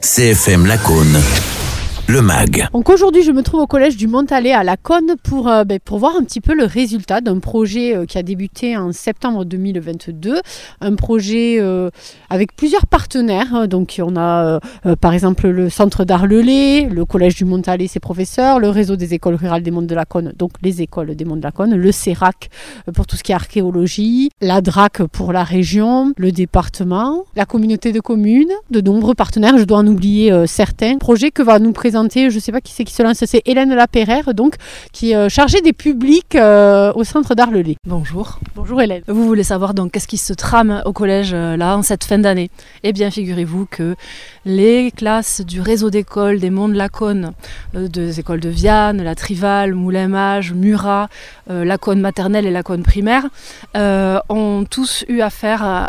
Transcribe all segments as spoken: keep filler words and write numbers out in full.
C F M Lacaune, le mag. Donc aujourd'hui, je me trouve au collège du Montalet à Lacaune pour, euh, ben, pour voir un petit peu le résultat d'un projet euh, qui a débuté en septembre deux mille vingt-deux. Un projet euh, avec plusieurs partenaires. Donc on a euh, par exemple le Centre d'Art Lelay, le collège du Montalet, ses professeurs, le réseau des écoles rurales des Monts de Lacaune, donc les écoles des Monts de Lacaune, le CERAC pour tout ce qui est archéologie, la D R A C pour la région, le département, la communauté de communes, de nombreux partenaires, je dois en oublier euh, certains. Projet que va nous présenter, je ne sais pas qui c'est qui se lance, c'est Hélène Lapeyraire, donc, qui est euh, chargée des publics euh, au Centre d'Art Lelay. Bonjour. Bonjour Hélène. Vous voulez savoir donc qu'est-ce qui se trame au collège euh, là en cette fin d'année? Eh bien figurez-vous que les classes du réseau d'écoles des Monts de Lacaune, euh, des écoles de Vianne, la Trival, Moulin-Mage, Murat, euh, Lacaune maternelle et Lacaune primaire, euh, ont tous eu affaire à,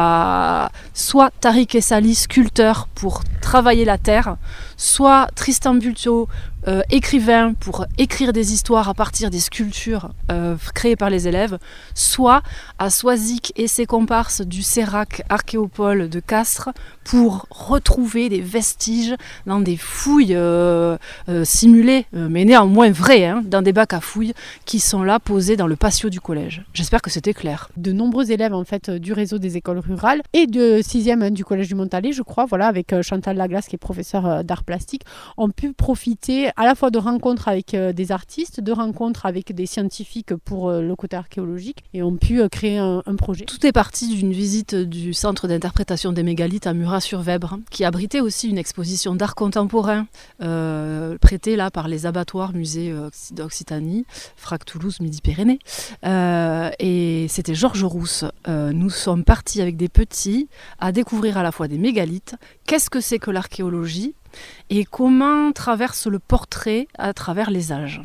à soit Tariq Essali, sculpteur pour travailler la terre, soit Tristan Bulto, euh, écrivain pour écrire des histoires à partir des sculptures euh, créées par les élèves, soit à Soisic et ses comparses du CERAC Archéopole de Castres pour retrouver des vestiges dans des fouilles euh, euh, simulées, euh, mais néanmoins vraies, hein, dans des bacs à fouilles qui sont là posés dans le patio du collège. J'espère que c'était clair. De nombreux élèves en fait du réseau des écoles rurales et de sixième hein, du collège du Montalet, je crois, voilà, avec euh, Chantal Laglace qui est professeure euh, d'art plastique, ont pu profiter à la fois de rencontres avec euh, des artistes, de rencontres avec des scientifiques pour euh, le côté archéologique et ont pu euh, créer un, un projet. Tout est parti d'une visite du centre d'interprétation des mégalithes à Murat-sur-Vèbre, qui abritait aussi une exposition d'art contemporain euh, prêtée là par les abattoirs musées euh, d'Occitanie, Frac Toulouse, Midi-Pyrénées. Euh, et c'était Georges Rousse. Euh, nous sommes partis avec des petits à découvrir à la fois des mégalithes, qu'est-ce que c'est que l'archéologie et comment traverse le portrait à travers les âges.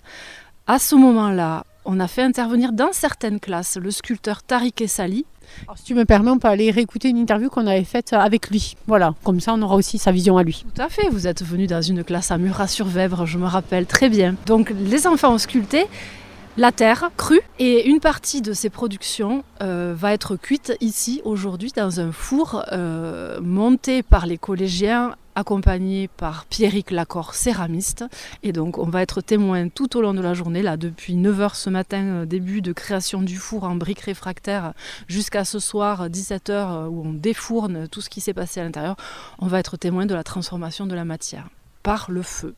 À ce moment-là, on a fait intervenir dans certaines classes le sculpteur Tariq Essali. Alors, si tu me permets, on peut aller réécouter une interview qu'on avait faite avec lui. Voilà, comme ça on aura aussi sa vision à lui. Tout à fait, vous êtes venu dans une classe à Murat-sur-Vèbre, je me rappelle très bien. Donc les enfants ont sculpté la terre crue et une partie de ces productions euh, va être cuite ici aujourd'hui dans un four euh, monté par les collégiens, accompagné par Pierrick Lacor, céramiste. Et donc on va être témoin tout au long de la journée, là depuis neuf heures ce matin, euh, début de création du four en briques réfractaires, jusqu'à ce soir dix-sept heures euh, où on défourne tout ce qui s'est passé à l'intérieur. On va être témoin de la transformation de la matière par le feu.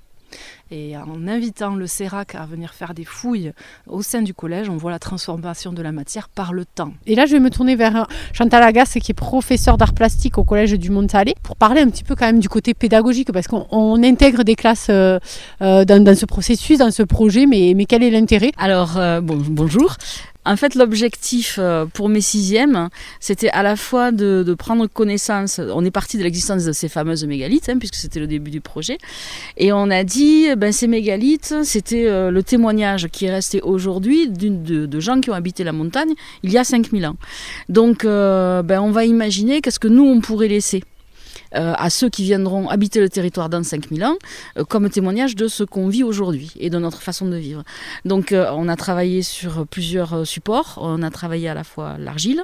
Et en invitant le CERAC à venir faire des fouilles au sein du collège, on voit la transformation de la matière par le temps. Et là, je vais me tourner vers Chantal Laglace, qui est professeure d'art plastique au collège du Montalet, pour parler un petit peu quand même du côté pédagogique, parce qu'on on intègre des classes euh, dans, dans ce processus, dans ce projet, mais, mais quel est l'intérêt? Alors, euh, bon, bonjour. En fait, l'objectif pour mes sixièmes, c'était à la fois de, de prendre connaissance, on est parti de l'existence de ces fameuses mégalithes, hein, puisque c'était le début du projet, et on a dit, ben, ces mégalithes, c'était euh, le témoignage qui est resté aujourd'hui de, de gens qui ont habité la montagne il y a cinq mille ans. Donc, euh, ben, on va imaginer qu'est-ce que nous, on pourrait laisser Euh, à ceux qui viendront habiter le territoire dans cinq mille ans, euh, comme témoignage de ce qu'on vit aujourd'hui et de notre façon de vivre. Donc euh, on a travaillé sur plusieurs supports, on a travaillé à la fois l'argile,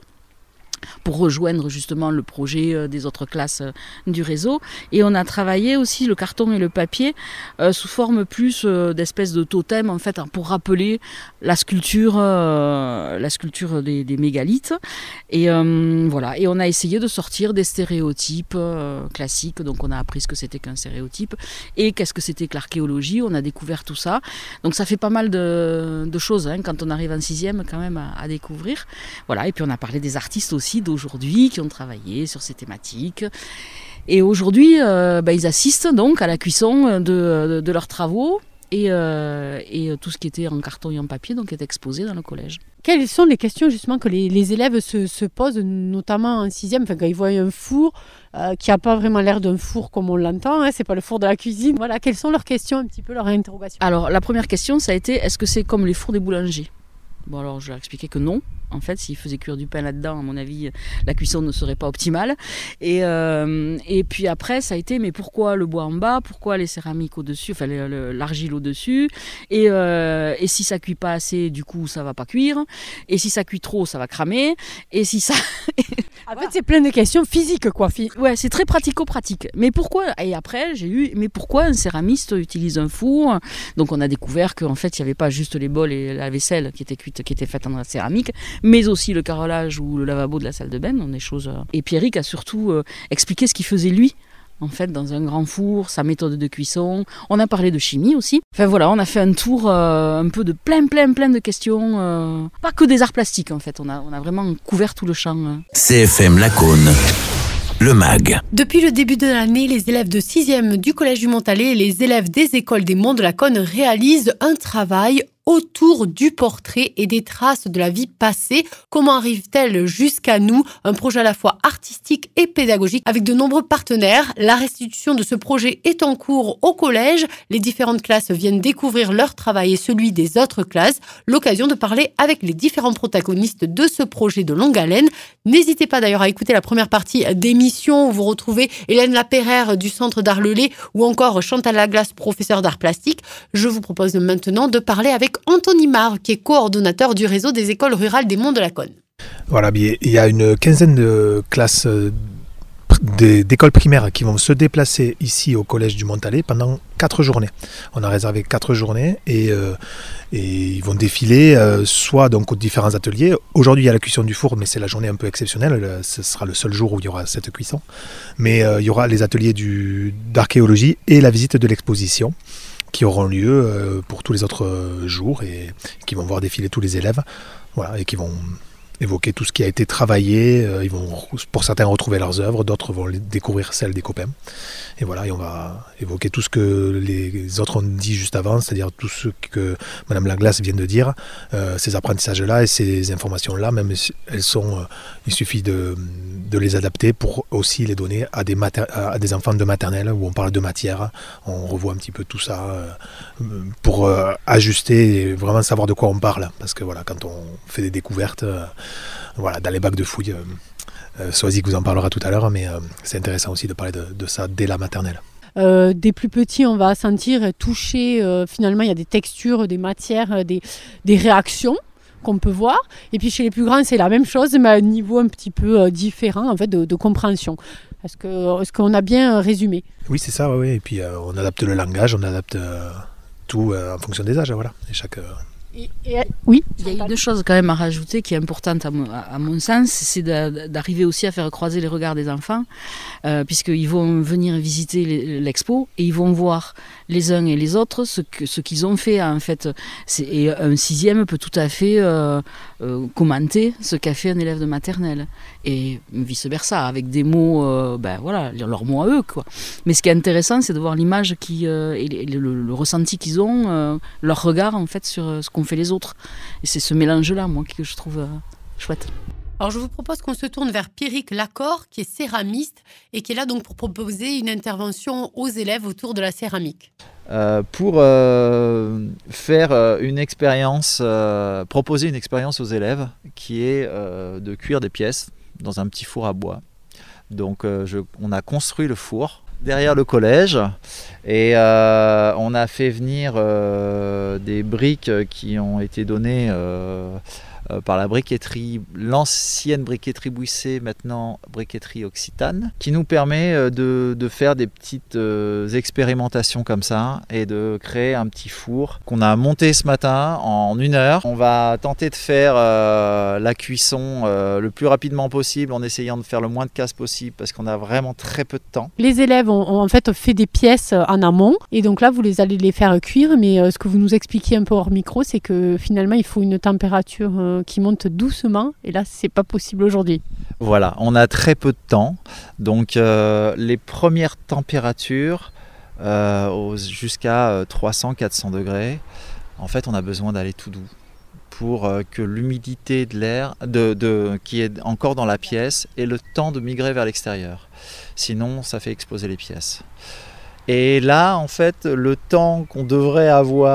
pour rejoindre justement le projet des autres classes du réseau. Et on a travaillé aussi le carton et le papier euh, sous forme plus euh, d'espèces de totems, en fait, pour rappeler la sculpture, euh, la sculpture des, des mégalithes. Et euh, voilà. Et on a essayé de sortir des stéréotypes euh, classiques. Donc on a appris ce que c'était qu'un stéréotype et qu'est-ce que c'était que l'archéologie. On a découvert tout ça. Donc ça fait pas mal de, de choses hein, quand on arrive en sixième quand même à, à découvrir. Voilà. Et puis on a parlé des artistes aussi d'aujourd'hui qui ont travaillé sur ces thématiques. Et aujourd'hui, euh, bah, ils assistent donc à la cuisson de, de, de leurs travaux et, euh, et tout ce qui était en carton et en papier donc est exposé dans le collège. Quelles sont les questions justement que les, les élèves se, se posent, notamment en sixième, enfin, quand ils voient un four euh, qui n'a pas vraiment l'air d'un four comme on l'entend, hein, c'est pas le four de la cuisine. Voilà, quelles sont leurs questions, un petit peu leurs interrogations? Alors la première question, ça a été, est-ce que c'est comme les fours des boulangers? Bon alors je leur ai expliqué que non. En fait, s'ils faisaient cuire du pain là-dedans, à mon avis, la cuisson ne serait pas optimale. Et, euh, et puis après, ça a été, mais pourquoi le bois en bas? Pourquoi les céramiques au-dessus? Enfin, le, le, l'argile au-dessus. Et, euh, et si ça cuit pas assez, du coup, ça va pas cuire. Et si ça cuit trop, ça va cramer. Et si ça... En fait, c'est plein de questions physiques, quoi. Ouais, c'est très pratico-pratique. Mais pourquoi? Et après, j'ai eu, mais pourquoi un céramiste utilise un four? Donc, on a découvert qu'en fait, il n'y avait pas juste les bols et la vaisselle qui étaient cuites, qui étaient faites en céramique, mais aussi le carrelage ou le lavabo de la salle de bain, donc des choses. Et Pierrick a surtout euh, expliqué ce qu'il faisait lui, en fait, dans un grand four, sa méthode de cuisson. On a parlé de chimie aussi. Enfin voilà, on a fait un tour euh, un peu de plein, plein, plein de questions. Euh, pas que des arts plastiques, en fait. On a, on a vraiment couvert tout le champ. Euh. C F M Lacaune, le M A G. Depuis le début de l'année, les élèves de sixième du Collège du Montalet et les élèves des écoles des Monts de la Cône réalisent un travail autour du portrait et des traces de la vie passée. Comment arrive-t-elle jusqu'à nous? Un projet à la fois artistique et pédagogique avec de nombreux partenaires. La restitution de ce projet est en cours au collège. Les différentes classes viennent découvrir leur travail et celui des autres classes. L'occasion de parler avec les différents protagonistes de ce projet de longue haleine. N'hésitez pas d'ailleurs à écouter la première partie d'émission où vous retrouvez Hélène Lapeyraire du Centre d'Art Lelay ou encore Chantal Laglace, professeur d'art plastique. Je vous propose maintenant de parler avec Anthony Marre, qui est coordonnateur du réseau des écoles rurales des Monts de la Cône. Voilà, il y a une quinzaine de classes d'écoles primaires qui vont se déplacer ici au Collège du Montalet pendant quatre journées. On a réservé quatre journées et, euh, et ils vont défiler euh, soit donc aux différents ateliers. Aujourd'hui, il y a la cuisson du four, mais c'est la journée un peu exceptionnelle. Ce sera le seul jour où il y aura cette cuisson. Mais euh, il y aura les ateliers du, d'archéologie et la visite de l'exposition qui auront lieu pour tous les autres jours et qui vont voir défiler tous les élèves, voilà, et qui vont évoquer tout ce qui a été travaillé. Ils vont, pour certains, retrouver leurs œuvres, d'autres vont découvrir celles des copains. Et voilà, et on va évoquer tout ce que les autres ont dit juste avant, c'est-à-dire tout ce que Madame Laglace vient de dire, euh, ces apprentissages-là et ces informations-là, même elles sont, euh, il suffit de, de les adapter pour aussi les donner à des, mater- à des enfants de maternelle où on parle de matière. On revoit un petit peu tout ça euh, pour euh, ajuster et vraiment savoir de quoi on parle. Parce que voilà, quand on fait des découvertes, euh, voilà, dans les bacs de fouilles, euh, Euh, Soazic vous en parlera tout à l'heure, mais euh, c'est intéressant aussi de parler de, de ça dès la maternelle. Euh, des plus petits, on va sentir, toucher, euh, finalement il y a des textures, des matières, des, des réactions qu'on peut voir. Et puis chez les plus grands, c'est la même chose, mais à un niveau un petit peu euh, différent en fait, de, de compréhension. Est-ce, que, est-ce qu'on a bien résumé? Oui, c'est ça, oui. Et puis euh, on adapte le langage, on adapte euh, tout euh, en fonction des âges, voilà. Et chaque... Euh, Et, et, oui, il y a une chose quand même à rajouter qui est importante à mon, à mon sens, c'est de, d'arriver aussi à faire croiser les regards des enfants, euh, puisqu'ils vont venir visiter l'expo et ils vont voir les uns et les autres ce, que, ce qu'ils ont fait. En fait, c'est, et un sixième peut tout à fait euh, euh, commenter ce qu'a fait un élève de maternelle et vice-versa, avec des mots, euh, ben voilà, leurs mots à eux, quoi. Mais ce qui est intéressant, c'est de voir l'image qui, euh, et le, le, le ressenti qu'ils ont, euh, leur regard en fait sur ce qu'on fait les autres. Et c'est ce mélange-là, moi, que je trouve euh, chouette. Alors, je vous propose qu'on se tourne vers Pierrick Lacor, qui est céramiste et qui est là donc pour proposer une intervention aux élèves autour de la céramique. Euh, pour euh, faire euh, une expérience, euh, proposer une expérience aux élèves qui est euh, de cuire des pièces dans un petit four à bois. Donc, euh, je, on a construit le four derrière le collège et euh, on a fait venir euh, des briques qui ont été données euh, euh, par la briqueterie, l'ancienne briqueterie Bouissé, maintenant briqueterie Occitane, qui nous permet de, de faire des petites euh, expérimentations comme ça et de créer un petit four qu'on a monté ce matin en une heure. On va tenter de faire euh, la cuisson euh, le plus rapidement possible en essayant de faire le moins de casse possible parce qu'on a vraiment très peu de temps. Les élèves ont, ont en fait fait des pièces en amont et donc là vous les allez les faire cuire, mais euh, ce que vous nous expliquiez un peu hors micro, c'est que finalement il faut une température euh, qui monte doucement et là c'est pas possible aujourd'hui. Voilà, on a très peu de temps, donc euh, les premières températures euh, jusqu'à trois cents à quatre cents degrés, en fait on a besoin d'aller tout doux pour euh, que l'humidité de l'air de, de, qui est encore dans la pièce ait le temps de migrer vers l'extérieur, sinon ça fait exploser les pièces. Et là en fait le temps qu'on devrait avoir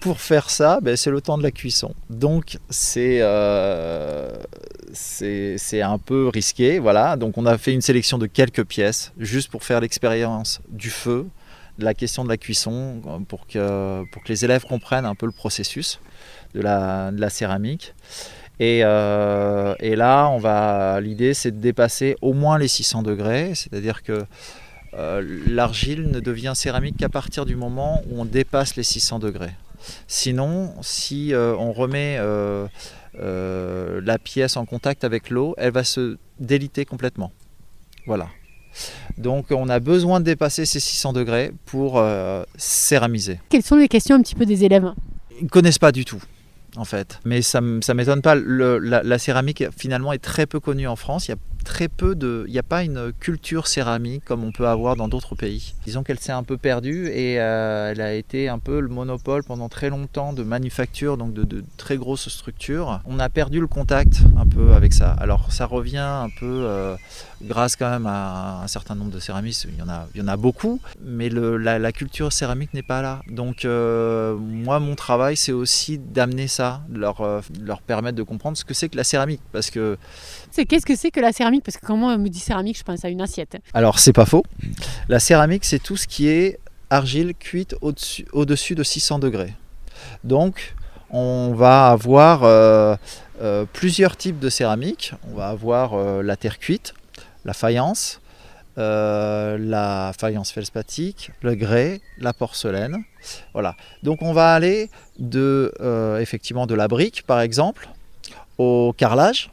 pour faire ça, ben, c'est le temps de la cuisson. Donc c'est, euh, c'est, c'est un peu risqué. Voilà. Donc on a fait une sélection de quelques pièces juste pour faire l'expérience du feu, de la question de la cuisson, pour que, pour que les élèves comprennent un peu le processus de la, de la céramique. Et, euh, et là, on va, l'idée c'est de dépasser au moins les six cents degrés, c'est-à-dire que euh, l'argile ne devient céramique qu'à partir du moment où on dépasse les six cents degrés. Sinon, si euh, on remet euh, euh, la pièce en contact avec l'eau, elle va se déliter complètement. Voilà. Donc on a besoin de dépasser ces six cents degrés pour euh, céramiser. Quelles sont les questions un petit peu des élèves ? Ils ne connaissent pas du tout. En fait, mais ça ne m'étonne pas. Le, la, la céramique finalement est très peu connue en France. Il y a très peu de, il n'y a pas une culture céramique comme on peut avoir dans d'autres pays. Disons qu'elle s'est un peu perdue et euh, elle a été un peu le monopole pendant très longtemps de manufacture, donc de, de très grosses structures. On a perdu le contact un peu avec ça. Alors ça revient un peu euh, grâce quand même à un certain nombre de céramistes. Il y en a, il y en a beaucoup, mais le, la, la culture céramique n'est pas là. Donc euh, moi, mon travail, c'est aussi d'amener ça, de leur, euh, de leur permettre de comprendre ce que c'est que la céramique, parce que c'est, qu'est-ce que c'est que la céramique ? Parce que quand moi on me dit céramique, je pense à une assiette. Alors c'est pas faux. La céramique, c'est tout ce qui est argile cuite au-dessus, au-dessus de six cents degrés. Donc on va avoir euh, euh, plusieurs types de céramique. On va avoir euh, la terre cuite, la faïence, euh, la faïence feldspathik, le grès, la porcelaine. Voilà. Donc on va aller de euh, effectivement de la brique par exemple au carrelage,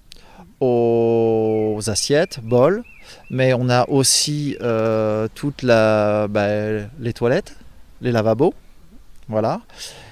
aux assiettes, bols, mais on a aussi euh, toute la, bah, les toilettes, les lavabos, voilà.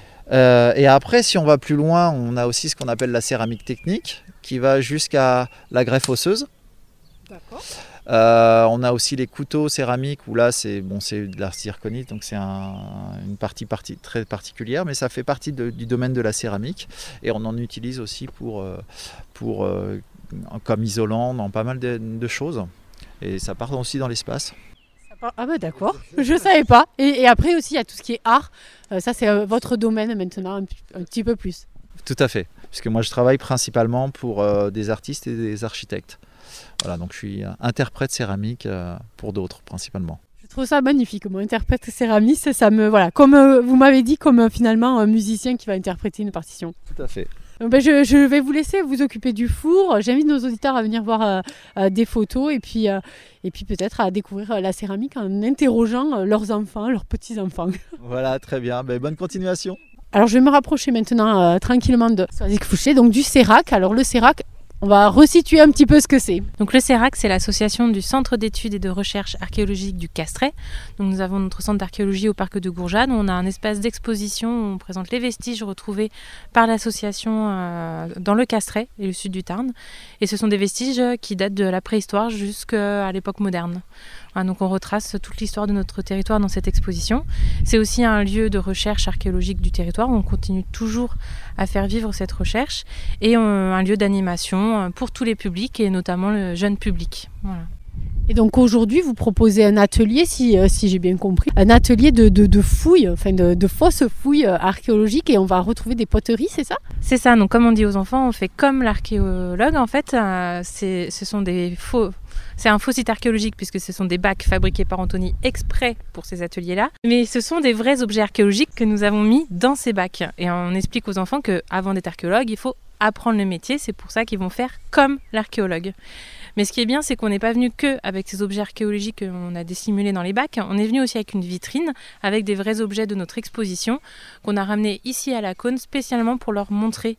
Euh, et après, si on va plus loin, on a aussi ce qu'on appelle la céramique technique, qui va jusqu'à la greffe osseuse. D'accord. Euh, on a aussi les couteaux céramiques où là c'est bon, c'est de la zirconite, donc c'est un, une partie, partie très particulière, mais ça fait partie de, du domaine de la céramique et on en utilise aussi pour, pour euh, comme isolant dans pas mal de, de choses et ça part aussi dans l'espace. Ah bah d'accord, je savais pas. Et, et après aussi il y a tout ce qui est art, euh, ça c'est euh, votre domaine maintenant un, un petit peu plus. Tout à fait, puisque moi je travaille principalement pour euh, des artistes et des architectes. Voilà, donc je suis interprète céramique euh, pour d'autres principalement. Je trouve ça magnifique, moi, interprète céramiste, ça me voilà, comme euh, vous m'avez dit, comme euh, finalement un musicien qui va interpréter une partition. Tout à fait. Donc, ben, je, je vais vous laisser vous occuper du four. J'invite nos auditeurs à venir voir euh, euh, des photos et puis, euh, et puis peut-être à découvrir euh, la céramique en interrogeant euh, leurs enfants, leurs petits-enfants. Voilà, très bien. Ben, bonne continuation. Alors je vais me rapprocher maintenant euh, tranquillement de Soazic Fouché, donc du CERAC. Alors le CERAC, on va resituer un petit peu ce que c'est. Donc le CERAC, c'est l'association du Centre d'études et de recherche archéologique du Castrais. Donc nous avons notre centre d'archéologie au parc de Gourjade. On a un espace d'exposition où on présente les vestiges retrouvés par l'association euh, dans le Castrais et le sud du Tarn. Et ce sont des vestiges qui datent de la préhistoire jusqu'à l'époque moderne. Voilà, donc on retrace toute l'histoire de notre territoire dans cette exposition. C'est aussi un lieu de recherche archéologique du territoire où on continue toujours à faire vivre cette recherche et on, un lieu d'animation pour tous les publics et notamment le jeune public. Voilà. Et donc aujourd'hui, vous proposez un atelier, si, euh, si j'ai bien compris, un atelier de, de, de fouilles, enfin de, de fausses fouilles archéologiques et on va retrouver des poteries, c'est ça ? C'est ça, donc comme on dit aux enfants, on fait comme l'archéologue en fait, euh, c'est, ce sont des faux... C'est un faux site archéologique puisque ce sont des bacs fabriqués par Anthony exprès pour ces ateliers-là. Mais ce sont des vrais objets archéologiques que nous avons mis dans ces bacs. Et on explique aux enfants qu'avant d'être archéologue, il faut apprendre le métier. C'est pour ça qu'ils vont faire comme l'archéologue. Mais ce qui est bien, c'est qu'on n'est pas venu que avec ces objets archéologiques qu'on a dissimulés dans les bacs. On est venu aussi avec une vitrine avec des vrais objets de notre exposition qu'on a ramenés ici à la Cône spécialement pour leur montrer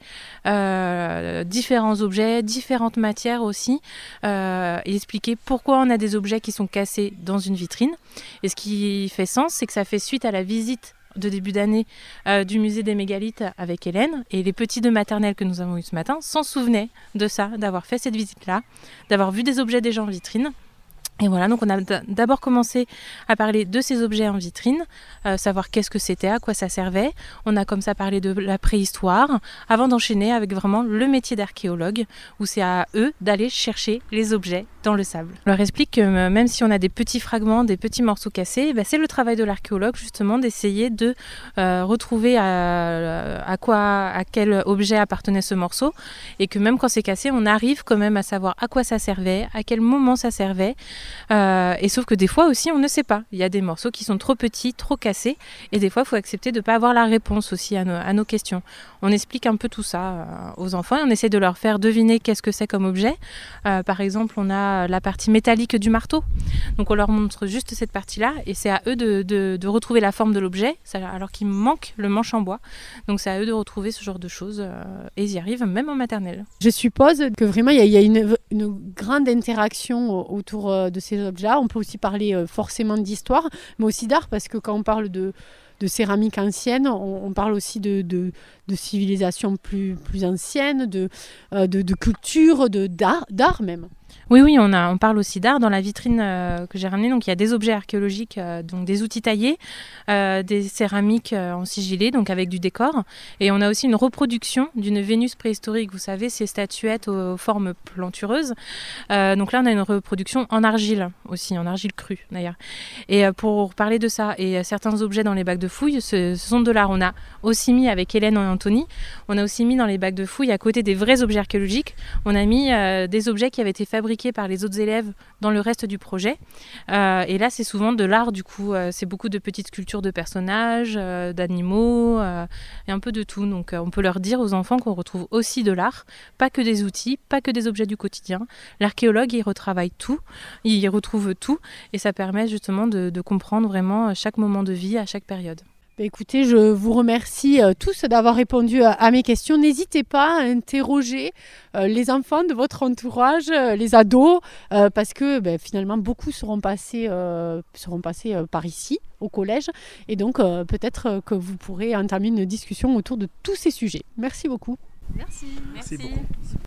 euh, différents objets, différentes matières aussi euh, et expliquer pourquoi on a des objets qui sont cassés dans une vitrine. Et ce qui fait sens, c'est que ça fait suite à la visite de début d'année euh, du musée des mégalithes avec Hélène et les petits de maternelle que nous avons eu ce matin s'en souvenaient de ça, d'avoir fait cette visite-là, d'avoir vu des objets déjà en vitrine Et voilà, donc on a d'abord commencé à parler de ces objets en vitrine, euh, savoir qu'est-ce que c'était, à quoi ça servait. On a comme ça parlé de la préhistoire, avant d'enchaîner avec vraiment le métier d'archéologue, où c'est à eux d'aller chercher les objets dans le sable. On leur explique que euh, même si on a des petits fragments, des petits morceaux cassés, ben c'est le travail de l'archéologue justement d'essayer de euh, retrouver à, à quoi, à quel objet appartenait ce morceau, et que même quand c'est cassé, on arrive quand même à savoir à quoi ça servait, à quel moment ça servait. Euh, et sauf que des fois aussi on ne sait pas, il y a des morceaux qui sont trop petits, trop cassés, et des fois il faut accepter de ne pas avoir la réponse aussi à nos, à nos questions. On explique un peu tout ça euh, aux enfants et on essaie de leur faire deviner qu'est-ce que c'est comme objet. Euh, par exemple, on a la partie métallique du marteau, donc on leur montre juste cette partie-là et c'est à eux de, de, de retrouver la forme de l'objet alors qu'il manque le manche en bois, donc c'est à eux de retrouver ce genre de choses euh, et ils y arrivent même en maternelle. Je suppose que vraiment il y a, il y a une, une grande interaction autour de ces objets-là. On peut aussi parler euh, forcément d'histoire, mais aussi d'art, parce que quand on parle de, de céramique ancienne, on, on parle aussi de, de, de civilisations plus, plus anciennes, de, euh, de, de culture, de, d'art, d'art même. Oui, oui, on, a, on parle aussi d'art dans la vitrine euh, que j'ai ramenée. Donc, il y a des objets archéologiques, euh, donc des outils taillés, euh, des céramiques euh, en sigillé, donc avec du décor. Et on a aussi une reproduction d'une Vénus préhistorique. Vous savez, ces statuettes aux, aux formes plantureuses. Euh, donc là, on a une reproduction en argile aussi, en argile crue d'ailleurs. Et euh, pour parler de ça, et euh, certains objets dans les bacs de fouilles, ce, ce sont de l'art. On a aussi mis, avec Hélène et Anthony, on a aussi mis dans les bacs de fouilles, à côté des vrais objets archéologiques, on a mis euh, des objets qui avaient été fabriqués par les autres élèves dans le reste du projet. Euh, et là, c'est souvent de l'art, du coup. Euh, c'est beaucoup de petites sculptures de personnages, euh, d'animaux, euh, et un peu de tout. Donc, euh, on peut leur dire aux enfants qu'on retrouve aussi de l'art, pas que des outils, pas que des objets du quotidien. L'archéologue, il retravaille tout, il y retrouve tout, et ça permet justement de, de comprendre vraiment chaque moment de vie à chaque période. Écoutez, je vous remercie euh, tous d'avoir répondu à, à mes questions. N'hésitez pas à interroger euh, les enfants de votre entourage, euh, les ados, euh, parce que ben, finalement beaucoup seront passés, euh, seront passés euh, par ici, au collège. Et donc euh, peut-être euh, que vous pourrez entamer une discussion autour de tous ces sujets. Merci beaucoup. Merci. Merci beaucoup.